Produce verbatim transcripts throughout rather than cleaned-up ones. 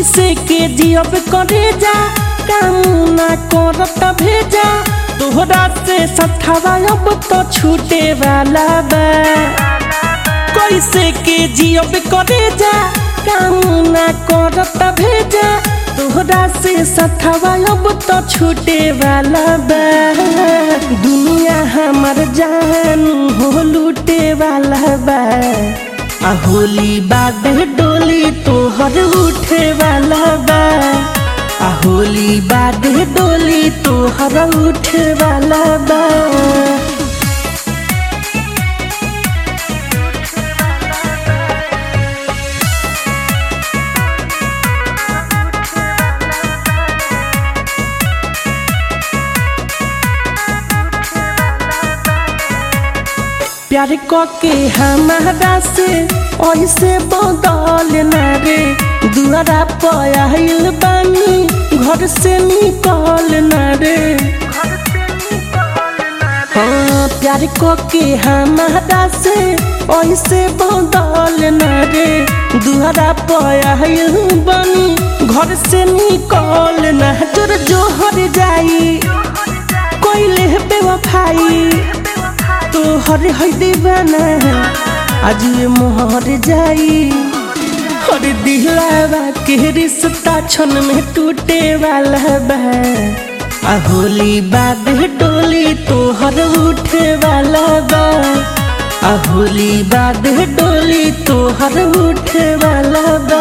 कैसे के जियब करे जा कामना करत भेजा तोहरा से सठावा अब तो छूटे वाला बा कैसे के जियब करे जा कामना करत भेजा तोहरा से सठावा अब तो छूटे वाला बा दुनिया हमर जान हो लूटे वाला बा आ होली बाद डोली तोहर उठे वाला बा आ होली बाद डोली तोहर उठे वाला बा प्यार के हमारा से ऐसे बदल ना रे दुआरा पायल बानी घर से निकल ना रे हाँ प्यार के हमारा से ऐसे बदल ना रे दुआरा पायल बानी घर से निकल ना जोर जोहर जाई कोई ले बेवफाई तो हर हर दीवाना आज ये मोहर जाई हर दिलावा के रिश्ता क्षण में टूटे वाला बा आ होली बाद डोली तो हर उठे वाला बा आ होली बाद डोली तो हर उठे वाला बा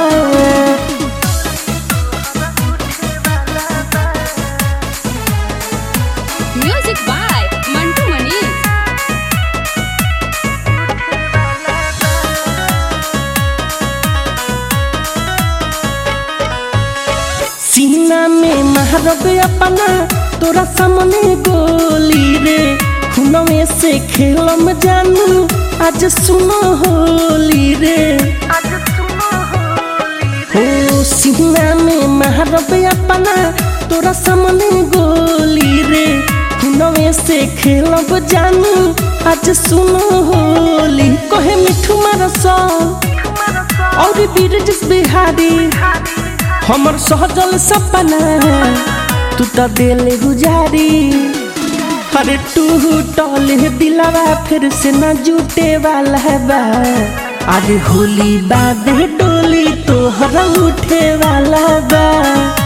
म्यूजिक बाय मंटू मनी। सीना में महरब अपना तोरा सामने गोली रे हुनवे से खेलम जानू आज सुनो होली रे हो सीना में महरब अपना तोरा सामने गोली रे हुनवे से खेलब जानू आज सुनो होली कहे मिठू मारसा और बीरजस बिहारी हमर सहजल सपना तू तो दिल गुजारी अरे तू टले दिलावा फिर से न जुटे वाला बा आज होली बाद डोली तोहर उठे वाला बा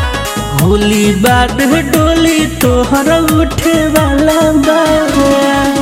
होली बाद डोली तोहर उठे वाला बा।